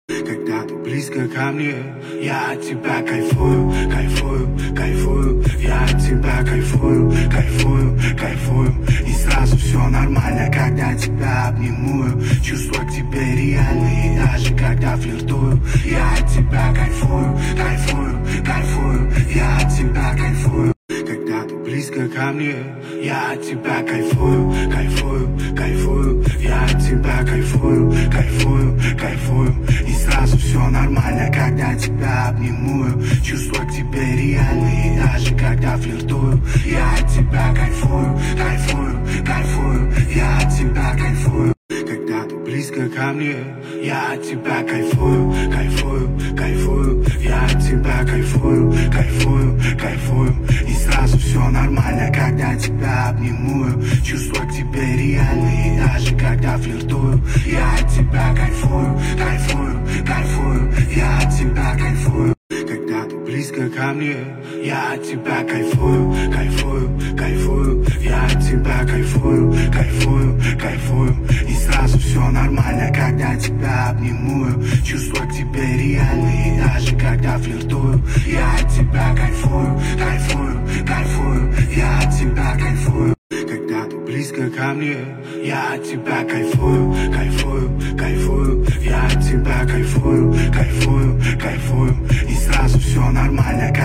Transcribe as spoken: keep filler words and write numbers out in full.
Когда ты близко ко мне, я от тебя кайфую, кайфую, кайфую. Я от тебя кайфую, кайфую, кайфую. И сразу все нормально, когда тебя обниму. Чувства к тебе реальные, даже когда флиртую. Я от тебя кайфую, кайфую, кайфую. Я от тебя кайфую. Когда ты близко ко мне, я от тебя кайфую, кайфую, кайфую. Я от тебя кайфую, кайфую, кайфую. И сразу все нормально, когда тебя обниму. Чувства к тебе реальные, даже когда флиртую. Я от тебя кайфую, кайфую, кайфую. Я от тебя кайфую. Когда ты близко ко мне, я от тебя кайфую, кайфую, кайфую. Я от тебя кайфую, кайфую, кайфую. И сразу все нормально, когда тебя обниму. Чувства к тебе реальные, даже когда флиртую. Я от тебя кайфую, кайфую, кайфую. Я от тебя кайфую. Когда ты близко ко мне, я от тебя кайфую, кайфую, кайфую. Я от тебя кайфую, кайфую, кайфую. И сразу все нормально, когда тебя обниму. Чувства к тебе реальные, даже когда флиртую. Я от тебя кайфую, кайфую, кайфую. Я от тебя кайфую. Когда ты близко ко мне, я от тебя кайфую, кайфую, кайфую. Я от тебя кайфую, кайфую, кайфую. И сразу все нормально,